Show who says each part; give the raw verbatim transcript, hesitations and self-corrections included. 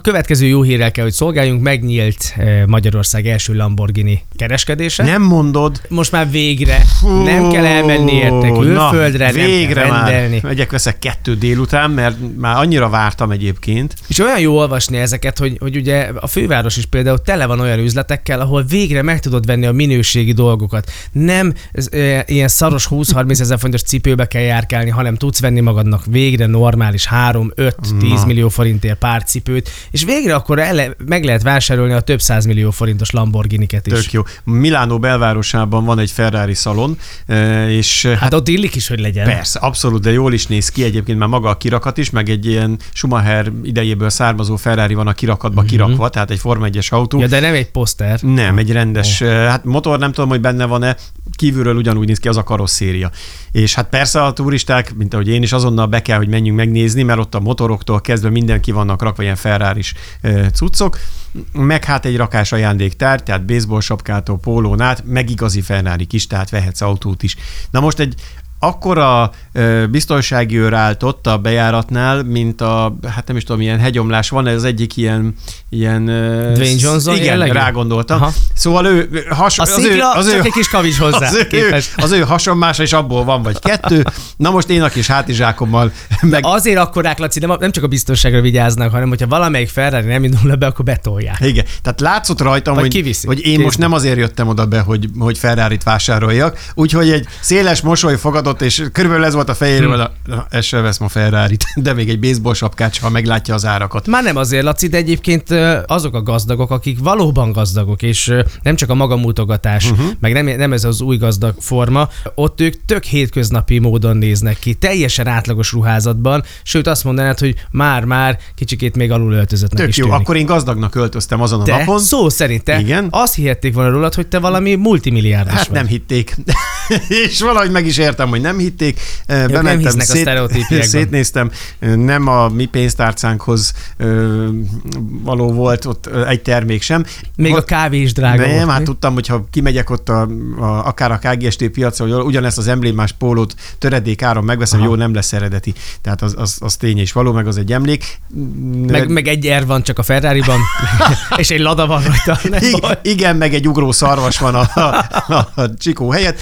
Speaker 1: Következő jó hírrel kell, hogy szolgáljunk, megnyílt Magyarország első Lamborghini kereskedése.
Speaker 2: Nem mondod.
Speaker 1: Most már végre Fú, nem kell elmenni érte külföldre,
Speaker 2: végre
Speaker 1: nem kell rendelni.
Speaker 2: Már megyek, veszek kettő délután, mert már annyira vártam egyébként.
Speaker 1: És olyan jó olvasni ezeket, hogy, hogy ugye a főváros is például tele van olyan üzletekkel, ahol végre meg tudod venni a minőségi dolgokat. Nem ez, e, ilyen szaros húsz-harminc ezer forintos cipőbe kell járkálni, hanem tudsz venni magadnak végre normális három-öt-tíz millió forintért pár cipőt, és végre akkor ele, meg lehet vásárolni a több százmillió forintos Lamborghiniket is.
Speaker 2: Tök jó. Milánó belvárosában van egy Ferrari szalon, és
Speaker 1: hát, hát ott illik is, hogy legyen.
Speaker 2: Persze, abszolút, de jól is néz ki egyébként, már maga a kirakat is, meg egy ilyen Schumacher idejéből származó Ferrari van a kirakatba mm-hmm. kirakva, tehát egy Forma egyes autó.
Speaker 1: Ja, de nem egy poszter.
Speaker 2: Nem, egy rendes, oh. hát motor nem tudom, hogy benne van-e, kívülről ugyanúgy néz ki, az a karosszéria. És hát persze a turisták, mint ahogy én is, azonnal be kell, hogy menjünk megnézni, mert ott a motoroktól kezdve mindenki vannak rakva ilyen Ferraris cuccok, meg hát egy rakás ajándéktár, tehát baseball sapkától, pólón át, meg igazi Ferrari is, tehát vehetsz autót is. Na most egy akkora ö, biztonsági őr állt ott a bejáratnál, mint a, hát nem is tudom, ilyen hegyomlás van, ez az egyik ilyen... ilyen
Speaker 1: Dwayne Johnson
Speaker 2: igen,
Speaker 1: jellegű?
Speaker 2: Rágondoltam. Aha. Szóval ő... Has,
Speaker 1: a
Speaker 2: az
Speaker 1: szikla,
Speaker 2: ő, az
Speaker 1: csak
Speaker 2: ő,
Speaker 1: egy kis kavics hozzá.
Speaker 2: Az ő, az ő hasonmása, és abból van vagy kettő. Na most én a kis hátizsákommal... Meg...
Speaker 1: Azért akkorák, Laci, nem, nem csak a biztonságra vigyáznak, hanem hogyha valamelyik Ferrari nem indul be, akkor betolják.
Speaker 2: Igen, tehát látszott rajtam, hogy, hogy én Kézben. most nem azért jöttem oda be, hogy, hogy Ferrarit vásároljak, úgyhogy egy széles mosoly fogadott, és körülbelül ez volt a fejéről, hmm. ez se vesz ma Ferrarit, de még egy baseball sapkát, ha meglátja az árakat.
Speaker 1: Már nem azért, Laci, de egyébként azok a gazdagok, akik valóban gazdagok, és nem csak a magamutogatás, uh-huh. meg nem, nem ez az új gazdag forma, ott ők tök hétköznapi módon néznek ki, teljesen átlagos ruházatban, sőt azt mondanád, hogy már-már kicsikét még alul öltözöttnek
Speaker 2: tök
Speaker 1: is
Speaker 2: jó,
Speaker 1: tűnik.
Speaker 2: Akkor én gazdagnak öltöztem azon a
Speaker 1: te
Speaker 2: napon.
Speaker 1: Szó szerint te Igen? azt hihették volna rólad, hogy te valami multimilliárdos
Speaker 2: hát
Speaker 1: vagy.
Speaker 2: Nem hitték. És valahogy meg is értem, hogy nem hitték. Bementem,
Speaker 1: nem hisznek
Speaker 2: szét,
Speaker 1: a sztereotípiákban.
Speaker 2: Szétnéztem, nem a mi pénztárcánkhoz ö, való volt ott egy termék sem.
Speaker 1: Még a kávé is drága
Speaker 2: nem,
Speaker 1: volt.
Speaker 2: hát tudtam, hogy ha kimegyek ott a, a, akár a ká gé es té piacra, hogy ugyanezt az emblémás pólót töredék áron megveszem, Aha. jó, nem lesz eredeti. Tehát az, az, az tény és való, meg az egy emlék.
Speaker 1: Meg, meg egy R van csak a Ferrariban, és egy Lada van rajta.
Speaker 2: Igen, igen, meg egy ugró szarvas van a, a, a Csikó helyett.